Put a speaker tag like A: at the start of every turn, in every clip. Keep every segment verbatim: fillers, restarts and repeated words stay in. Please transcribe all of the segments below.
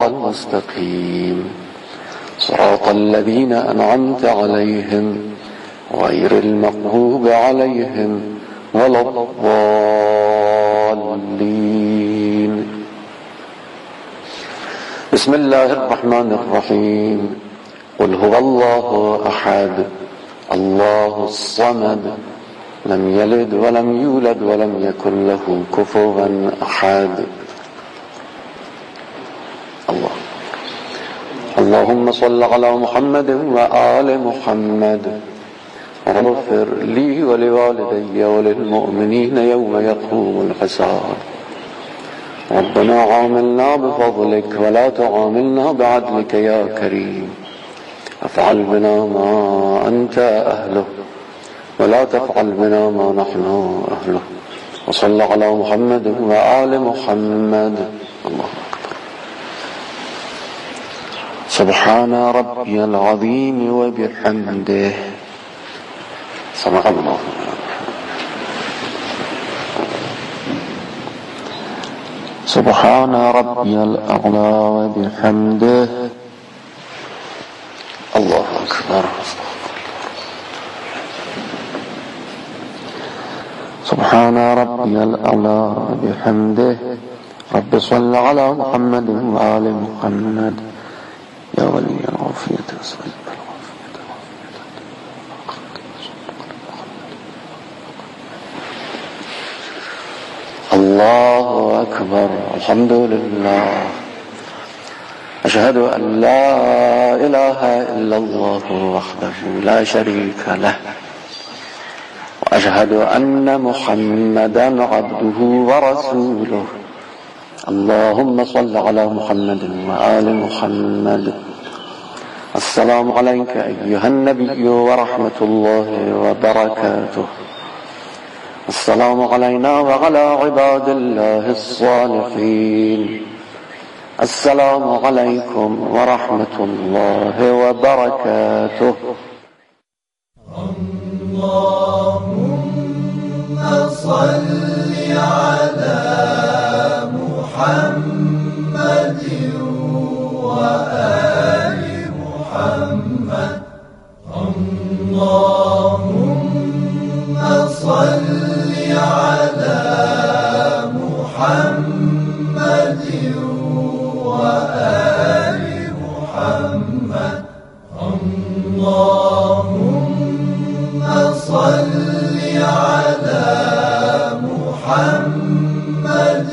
A: المستقيم صراط الذين أنعمت عليهم غير المغضوب عليهم ولا الضالين. بسم الله الرحمن الرحيم. قل هو الله أحد الله الصمد لم يلد ولم يولد ولم يكن له كفوا أحد. الله اللهم صل على محمد وآل محمد واغفر لي ولوالدي وللمؤمنين يوم يقوم الحساب. ربنا عاملنا بفضلك ولا تعاملنا بعدلك يا كريم. افعل بنا ما أنت أهله ولا تفعل بنا ما نحن أهله. وصل على محمد وآل محمد. الله أكبر. سبحان ربي العظيم وبحمده. سبحان الله. سبحان ربي الأعلى وبحمده. الله أكبر. سبحان ربي الأعلى بحمده. رب صل على محمد وآل محمد يا ولي العافية. الله أكبر. الحمد لله. أشهد أن لا إله إلا الله وحده لا شريك له وأشهد أن محمدا عبده ورسوله. اللهم صل على محمد وآل محمد. السلام عليك أيها النبي ورحمة الله وبركاته. السلام علينا وعلى عباد الله الصالحين. السلام عليكم ورحمة الله وبركاته.
B: اللهم صل على محمد وآل محمد. اللهم صل على محمد وآل محمد. اللهم صل على محمد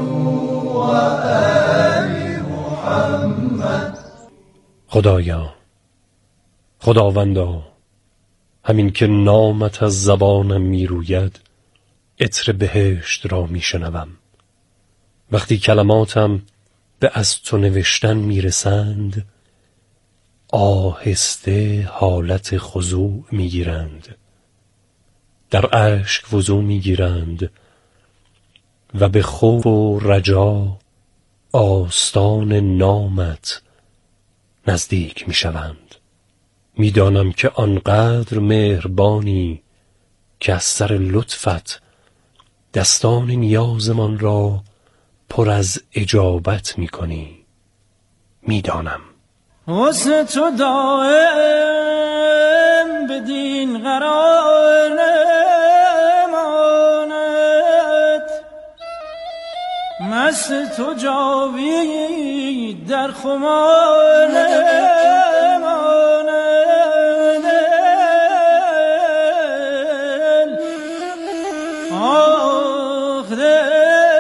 B: وآل محمد.
C: خدایا، خداوندا، همین که نامت از زبانم می روید عطر بهشت را می شنوم. وقتی کلماتم به از تو نوشتن می رسند آهسته حالت خضوع می گیرند، در اشک وضو می گیرند و به خوف و رجا آستان نامت نزدیک می شوند. می دانم که آنقدر مهربانی که از سر لطفت دستان نیازمان را پر از اجابت می کنی. می دانم
D: حسن تو دائم بدین قرار نماند، مست تو جاوید در خمار نماند. آخ دل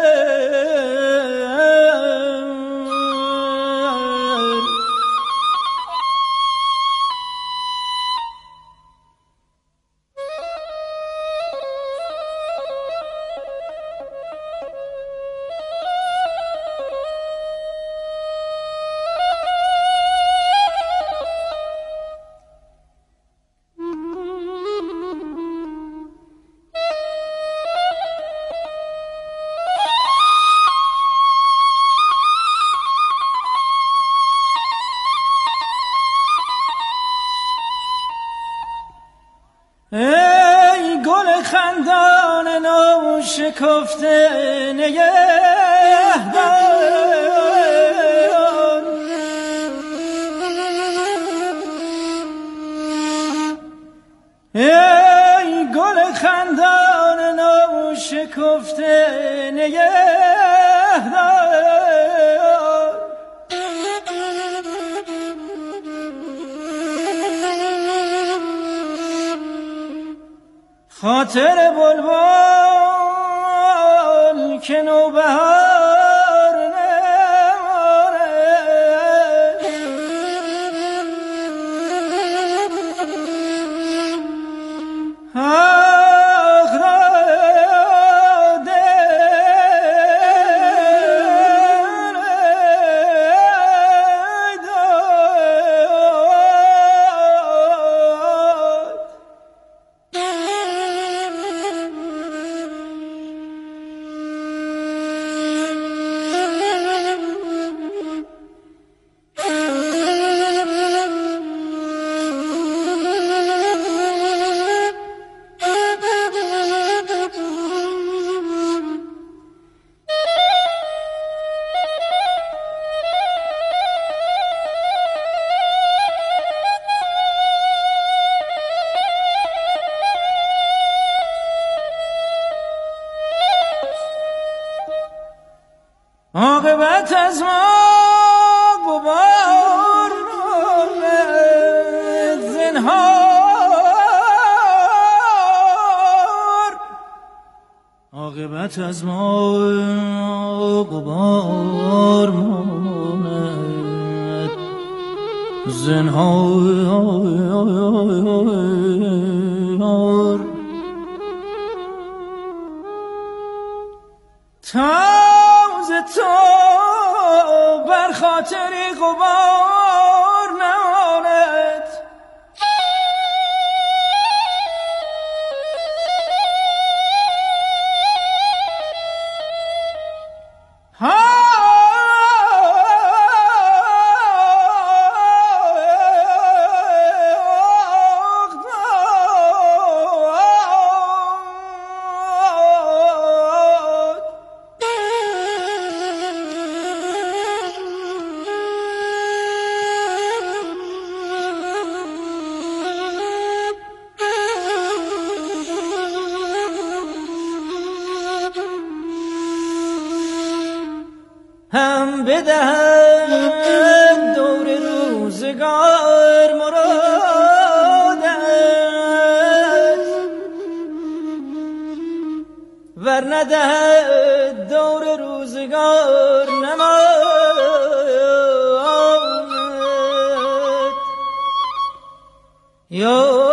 D: ای گل خندان نو شکفته نگهداران، شکفته نگه دار. خاطر بلبل که نوبهار نماره، حق داده عاقبت از ما غبار ماند زنهار، عاقبت از ما غبار ماند زنهار. تازه تو بر خاطری غبار نماند، هم بدهد دور روزگار مرادت، ور ندهد دور روزگار نماند. یا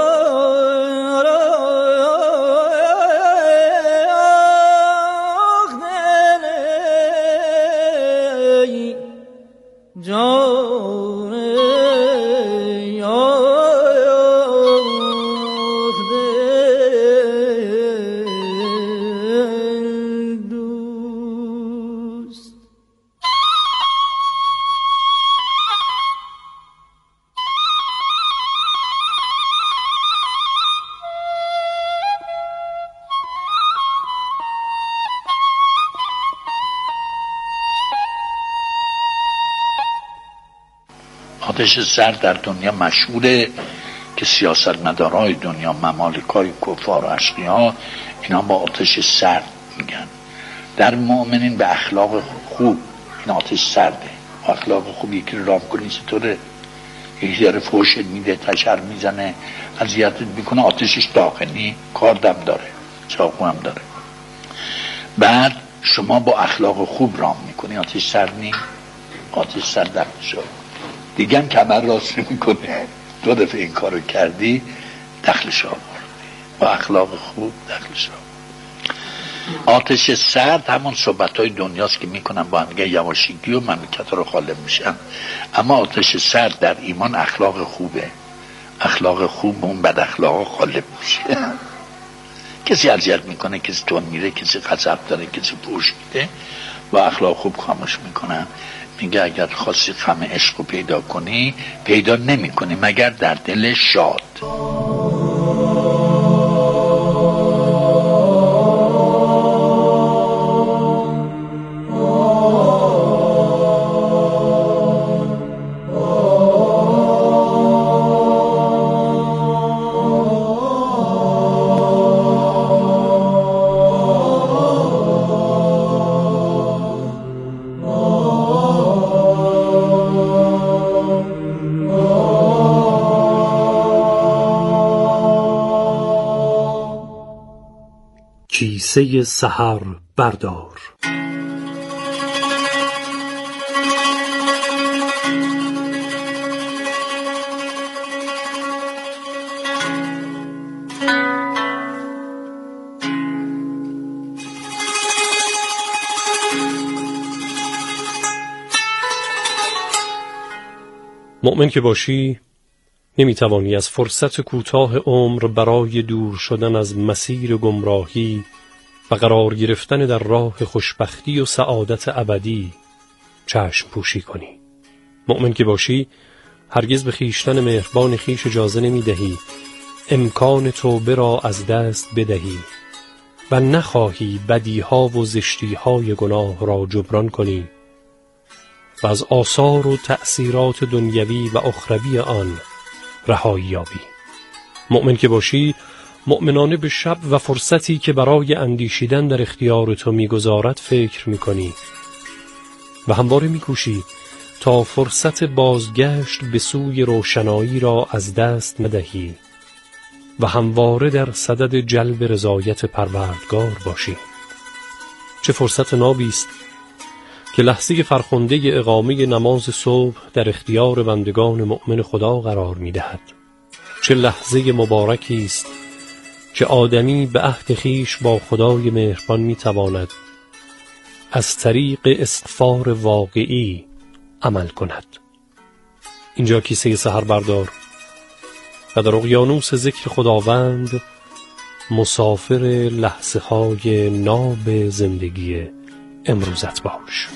E: آتش سرد در دنیا مشهوره که سیاستمدارای دنیا، ممالکای کفار و اشقیا، اینا با آتش سرد میگن. در مؤمنین به اخلاق خوب، این آتش سرده. اخلاق خوب یکی رو رام کنی چطوره؟ یکی داره فوشت میده، تشر میزنه، اذیتت میکنه، آتشش داخلی، کاردم داره، چاقو هم داره. بعد شما با اخلاق خوب رام میکنی، آتش سرد نی؟ آتش سرد در شو دیگه هم کمر راست میکنه. دو دفعه این کارو کردی دخلش آوردی، با اخلاق خوب دخلش آوردی. آتش سرد همون صحبت‌های دنیاست که میکنن با هم دیگه، یواشکی و مملکت رو غالب میشن. اما آتش سرد در ایمان اخلاق خوبه. اخلاق خوب اون بد اخلاق غالب میشه. کسی اذیت میکنه، کسی تون میره، کسی غضب داره، کسی فحش میده، با اخلاق خوب خاموش میکنن. میگه اگر خواستی غم عشق رو پیدا کنی، پیدا نمی کنی مگر در دل شاد.
C: قصه سحر بردار. مؤمن که باشی نمیتوانی از فرصت کوتاه عمر برای دور شدن از مسیر گمراهی و قرار گرفتن در راه خوشبختی و سعادت ابدی چشم پوشی کنی. مؤمن که باشی هرگز به خویشتن مهربان خویش اجازه نمیدهی امکان توبه را از دست بدهی و نخواهی بدیها و زشتیهای گناه را جبران کنی و از آثار و تأثیرات دنیوی و اخروی آن رهایی یابی. مؤمن که باشی مؤمنانه به شب و فرصتی که برای اندیشیدن در اختیار تو میگذارد فکر میکنی و همواره میکوشی تا فرصت بازگشت به سوی روشنایی را از دست ندهی و همواره در صدد جلب رضایت پروردگار باشی. چه فرصت نابی است که لحظه فرخنده اقامه نماز صبح در اختیار بندگان مؤمن خدا قرار می‌دهد. چه لحظه مبارکی است که آدمی به عهد خویش با خدای مهربان می‌تواند از طریق استغفار واقعی عمل کند. اینجا کیسه سحر بردار و در اقیانوس ذکر خداوند مسافر لحظه های ناب زندگی امروزت باش.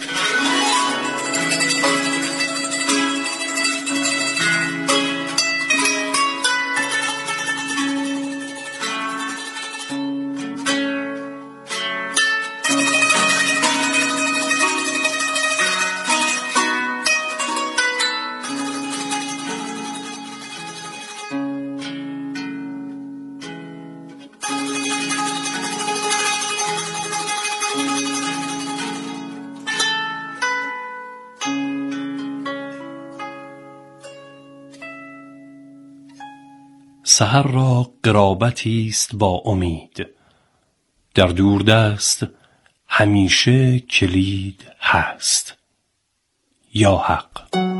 C: سحر را قرابتی است با امید، در دوردست همیشه کلید هست. یا حق.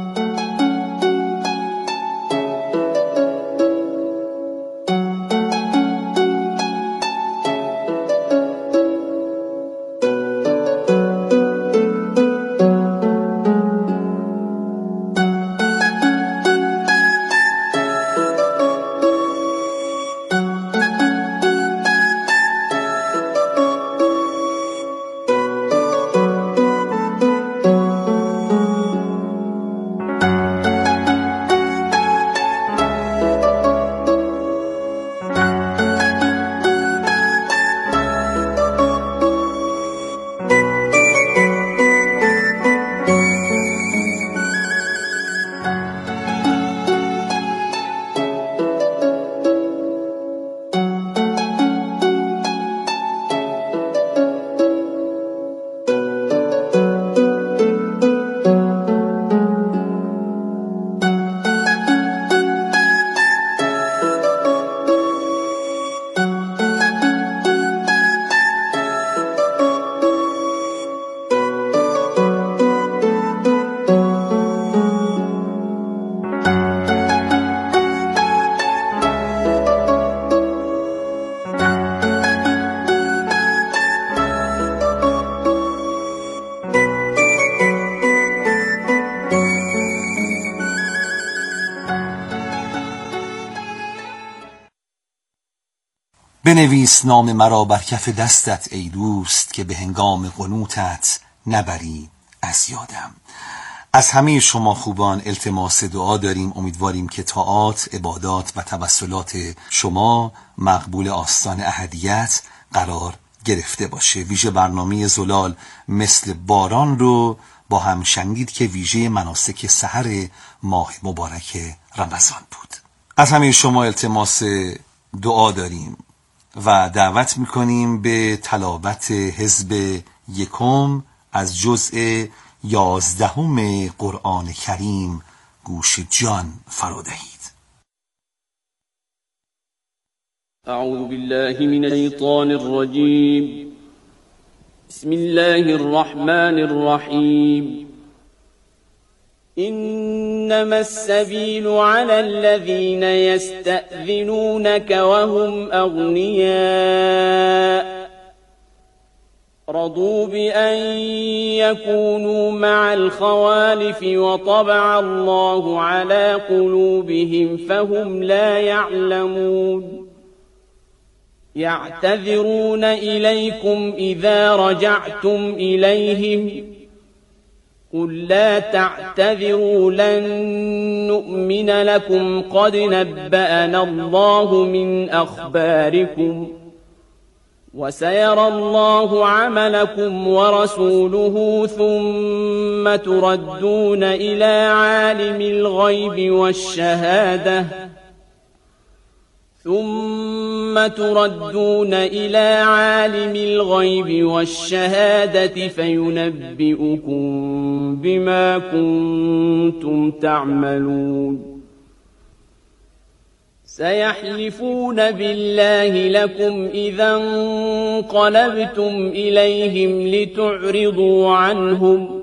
F: بنویس نام مرا بر کف دستت ای دوست، که به هنگام قنوتت نبری از یادم. از همه شما خوبان التماس دعا داریم. امیدواریم که طاعات، عبادات و توسلات شما مقبول آستان احدیت قرار گرفته باشه. ویژه برنامه زلال مثل باران رو با هم شنید که ویژه مناسک سحر ماه مبارک رمضان بود. از همه شما التماس دعا داریم و دعوت میکنیم به تلاوت حزب یکم از جزء یازدهم قرآن کریم گوش جان فرا دهید.
G: اعوذ بالله من الشیطان الرجیم. بسم الله الرحمن الرحيم إنما السبيل على الذين يستأذنونك وهم أغنياء رضوا بأن يكونوا مع الخوالف وطبع الله على قلوبهم فهم لا يعلمون يعتذرون إليكم إذا رجعتم إليهم قل لا تعتذروا لن نؤمن لكم قد نبأنا الله من أخباركم وسيرى الله عملكم ورسوله ثم تردون إلى عالم الغيب والشهادة ثم تردون إلى عالم الغيب والشهادة فينبئكم بما كنتم تعملون سيحلفون بالله لكم إذا انقلبتم إليهم لتعرضوا عنهم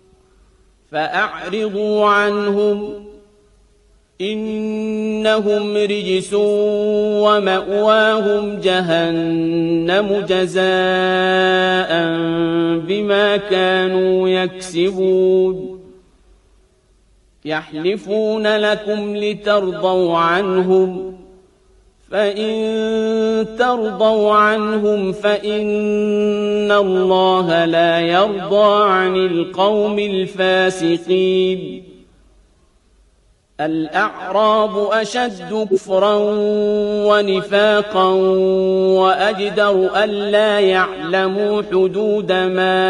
G: فأعرضوا عنهم إنهم رجس ومأواهم جهنم جزاء بما كانوا يكسبون يحلفون لكم لترضوا عنهم فإن ترضوا عنهم فإن الله لا يرضى عن القوم الفاسقين الأعراب أشد كفرا ونفاقا وأجدر ألا يعلموا حدود ما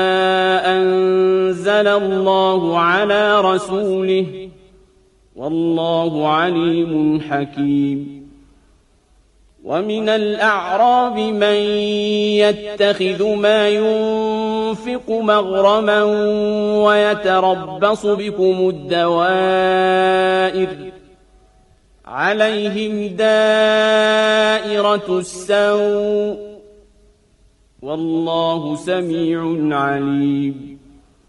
G: أنزل الله على رسوله والله عليم حكيم ومن الأعراب من يتخذ ما ينفق مغرما ويتربص بكم الدوائر عليهم دائرة السوء والله سميع عليم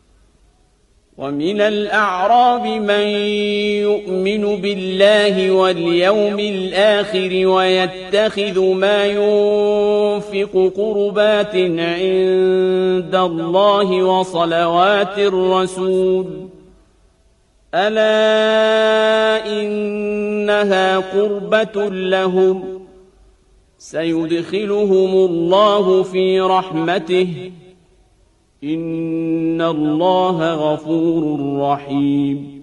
G: ومن الأعراب من يؤمن بالله واليوم الآخر ويتخذ ما ينفق قربات عند الله وصلوات الرسول ألا إنها قربة لهم سيدخلهم الله في رحمته إن الله غفور رحيم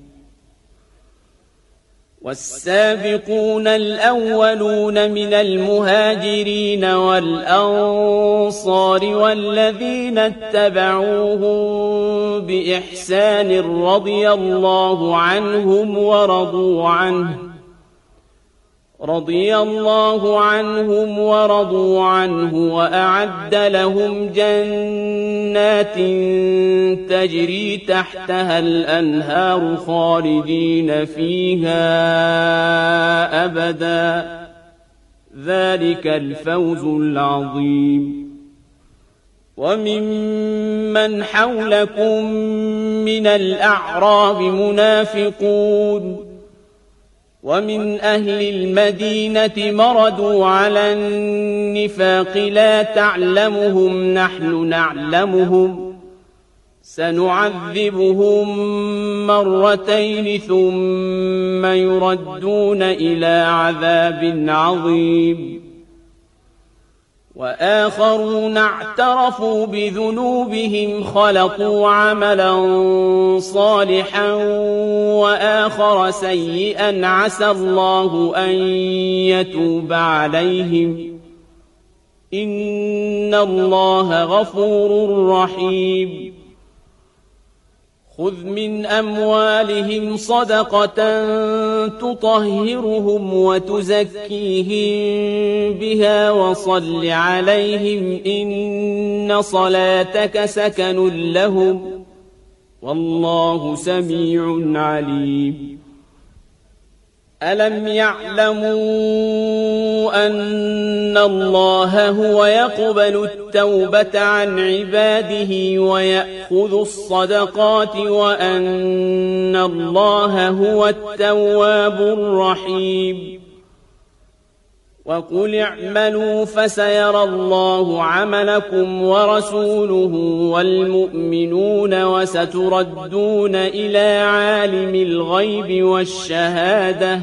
G: والسابقون الأولون من المهاجرين والأنصار والذين اتبعوهم بإحسان رضي الله عنهم ورضوا عنه رضي الله عنهم ورضوا عنه وأعد لهم جنات تجري تحتها الأنهار خالدين فيها أبدا ذلك الفوز العظيم وممن حولكم من الأعراب منافقون ومن أهل المدينة مردوا على النفاق لا تعلمهم نحن نعلمهم سنعذبهم مرتين ثم يردون إلى عذاب عظيم وآخرون اعترفوا بذنوبهم خلطوا عملا صالحا وآخر سيئا عسى الله أن يتوب عليهم إن الله غفور رحيم خذ من أموالهم صدقة تطهرهم وتزكيهم بها وصل عليهم إن صلاتك سكن لهم والله سميع عليم ألم يعلموا أن الله هو يقبل التوبة عن عباده ويأخذ الصدقات وأن الله هو التواب الرحيم وقل اعملوا فسيرى الله عملكم ورسوله والمؤمنون وستردون إلى عالم الغيب والشهادة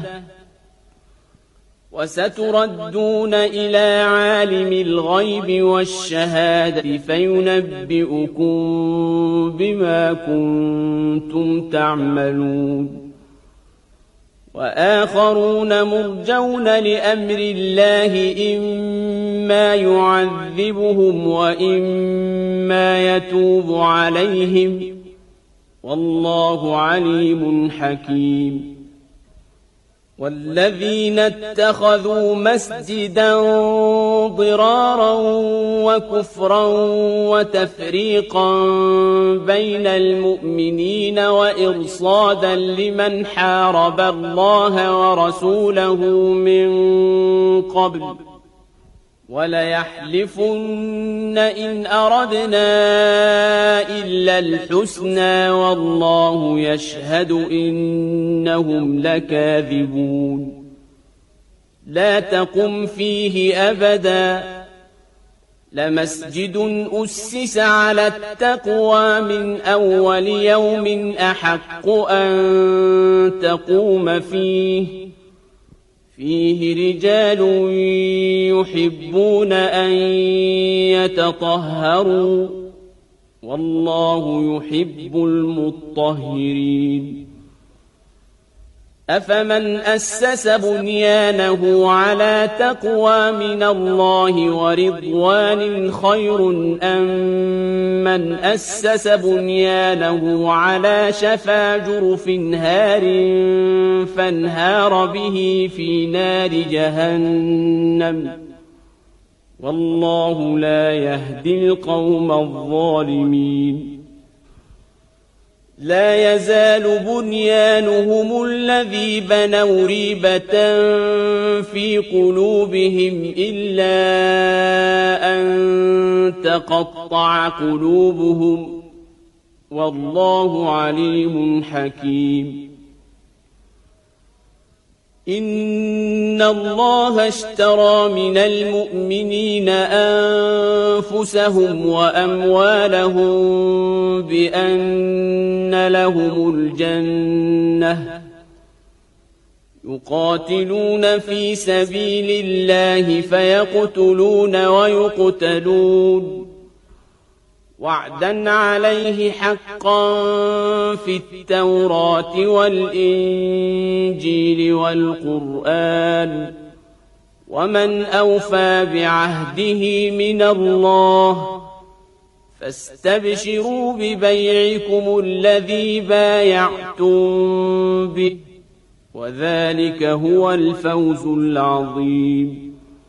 G: وستردون إلى عالم الغيب والشهادة فينبئكم بما كنتم تعملون وآخرون مرجون لأمر الله إما يعذبهم وإما يتوب عليهم والله عليم حكيم والذين اتخذوا مسجدا ضرارا وكفرا وتفريقا بين المؤمنين وإرصادا لمن حارب الله ورسوله من قبل وليحلفن إن أردنا إلا الحسنى والله يشهد إنهم لكاذبون لا تقم فيه أبدا لمسجد أسس على التقوى من أول يوم أحق أن تقوم فيه فيه رجال يحبون أن يتطهروا والله يحب المطهرين أفمن أسس بنيانه على تقوى من الله ورضوان خير أم من أسس بنيانه على شفا جرف هار فانهار به في نار جهنم والله لا يهدي القوم الظالمين لا يزال بنيانهم الذي بنوا ريبة في قلوبهم إلا أن تقطع قلوبهم والله عليم حكيم إن الله اشترى من المؤمنين أنفسهم وأموالهم بأن لهم الجنة يقاتلون في سبيل الله فيقتلون ويقتلون وعدا عليه حقا في التوراة والإنجيل والقرآن ومن أوفى بعهده من الله فاستبشروا ببيعكم الذي بايعتم به وذلك هو الفوز العظيم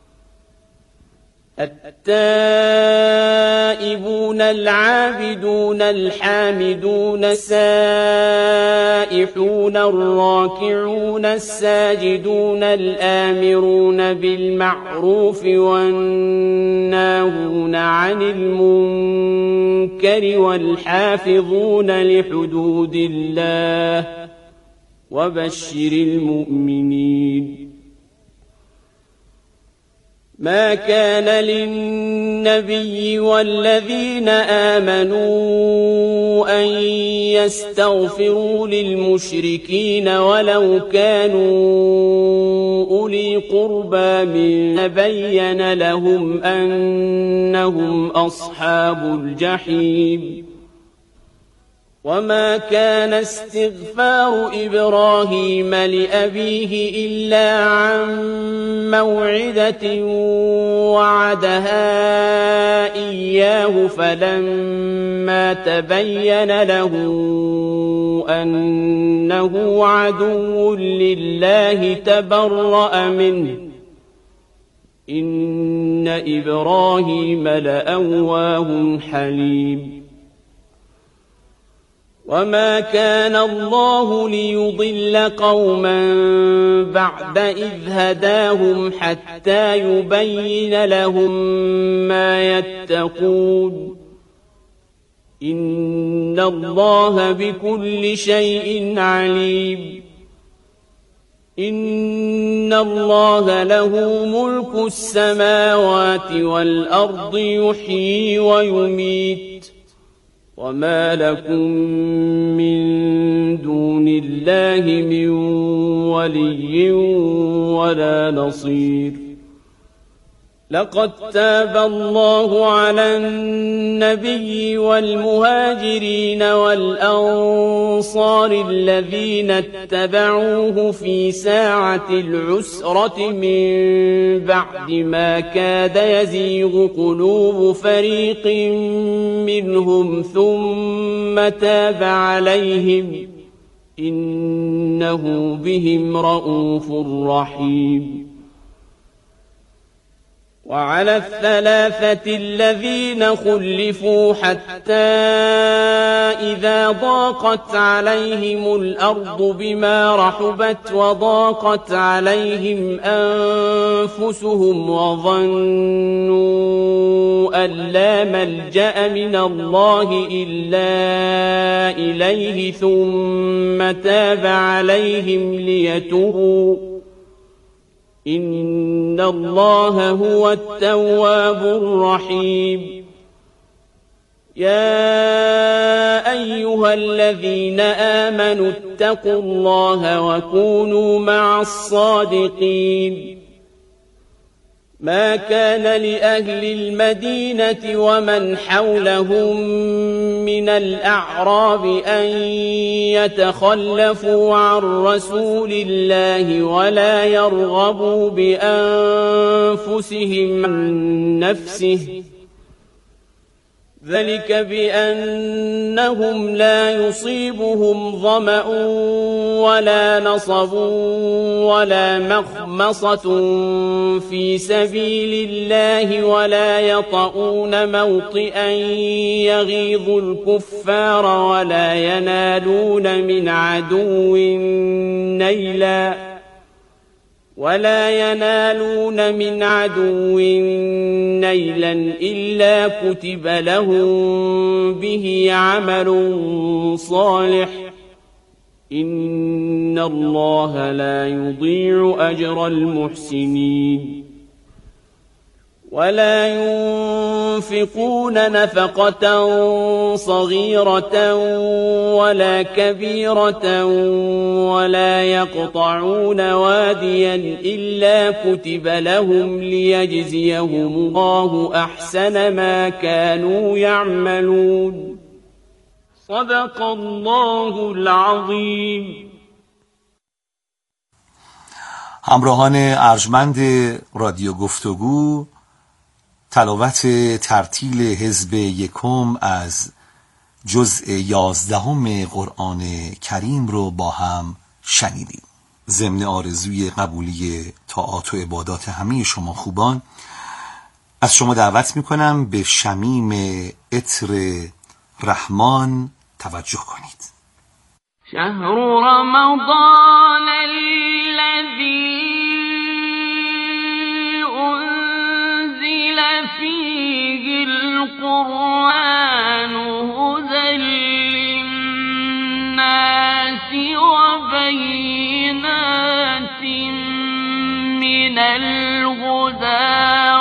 G: التائبون العابدون الحامدون السائحون الراكعون الساجدون الآمرون بالمعروف والناهون عن المنكر والحافظون لحدود الله وبشر المؤمنين ما كان للنبي والذين آمنوا أن يستغفروا للمشركين ولو كانوا أولي قربى من بين لهم أنهم أصحاب الجحيم وما كان استغفار إبراهيم لأبيه إلا عن موعدة وعدها إياه فلما تبين له أنه عدو لله تبرأ منه إن إبراهيم لأواه حليم وما كان الله ليضل قوما بعد إذ هداهم حتى يبين لهم ما يتقون إن الله بكل شيء عليم إن الله له ملك السماوات والأرض يحيي ويميت وما لكم من دون الله من ولي ولا نصير لقد تاب الله على النبي والمهاجرين والأنصار الذين اتبعوه في ساعة العسرة من بعد ما كاد يزيغ قلوب فريق منهم ثم تاب عليهم إنه بهم رءوف رحيم وعلى الثلاثة الذين خلفوا حتى إذا ضاقت عليهم الأرض بما رحبت وضاقت عليهم أنفسهم وظنوا أن لا ملجأ من الله إلا إليه ثم تاب عليهم ليتوبوا إن الله هو التواب الرحيم يا أيها الذين آمنوا اتقوا الله وكونوا مع الصادقين ما كان لأهل المدينة ومن حولهم من الأعراب أن يتخلفوا عن رسول الله ولا يرغبوا بأنفسهم عن نفسه ذلك بأنهم لا يصيبهم ظمأ ولا نصب ولا مخمصة في سبيل الله ولا يطؤون موطئا يغيظ الكفار ولا ينالون من عدو نيلا ولا ينالون من عدو نيلا إلا كتب لهم به عمل صالح إن الله لا يضيع أجر المحسنين ولا ينفقون نفقة صغيرة ولا كبيرة ولا يقطعون واديا إلا كتب لهم ليجزيهم الله أحسن ما كانوا يعملون صدق الله العظيم.
F: همراهان ارجمند رادیو گفتگو، تلاوت ترتیل حزب یکم از جزء یازدهم قرآن کریم رو با هم شنیدیم. ضمن آرزوی قبولی طاعات و عبادات همه شما خوبان، از شما دعوت میکنم به شمیم عطر رحمان توجه کنید.
G: شهر رمضان الذي أنزل فيه القرآن هدى للناس وبينات من الهدى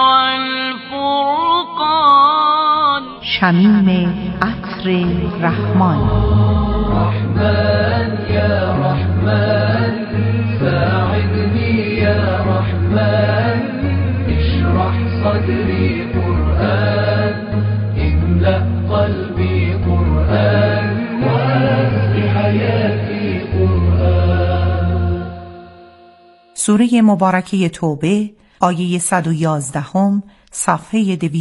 G: والفرقان.
H: شمیم عطر رحمان.
B: رحمن يا رحمن ساعدني يا رحمن اشرح صدري قرآن املأ قلبي قرآن واسق حياتي قرآن.
H: سوره مبارکه توبه آیه صد و یازده صفحه